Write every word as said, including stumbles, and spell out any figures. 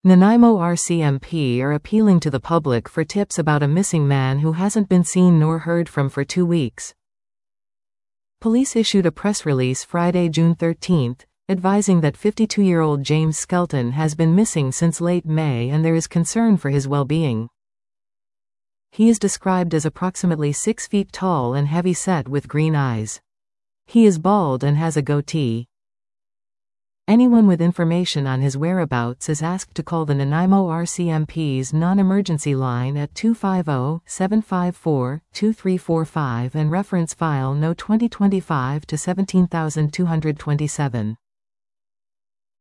Nanaimo R C M P are appealing to the public for tips about a missing man who hasn't been seen nor heard from for two weeks. Police issued a press release Friday, June thirteenth, advising that fifty-two-year-old James Skelton has been missing since late May and there is concern for his well-being. He is described as approximately six feet tall and heavy-set with green eyes. He is bald and has a goatee. Anyone with information on his whereabouts is asked to call the Nanaimo R C M P's non-emergency line at two five zero, seven five four, two three four five and reference file No twenty twenty-five to seventeen thousand two hundred twenty-seven.